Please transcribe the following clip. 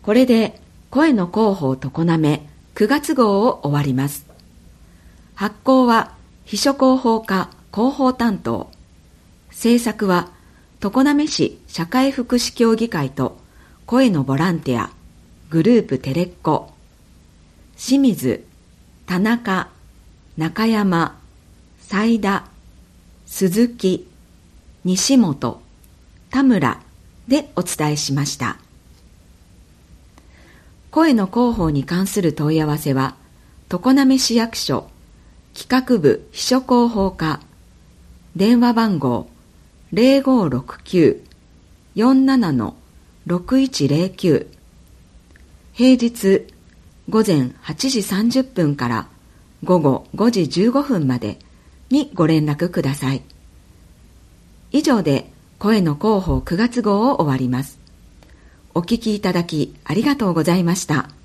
これで声の広報常滑9月号を終わります。発行は秘書広報課広報担当。制作は常滑市社会福祉協議会と声のボランティア、グループテレッコ、清水、田中、中山、斉田、鈴木、西本、田村でお伝えしました。声の広報に関する問い合わせは、常滑市役所企画部秘書広報課、電話番号 0569-47-6109、平日午前8時30分から午後5時15分までにご連絡ください。以上で声の広報9月号を終わります。お聞きいただきありがとうございました。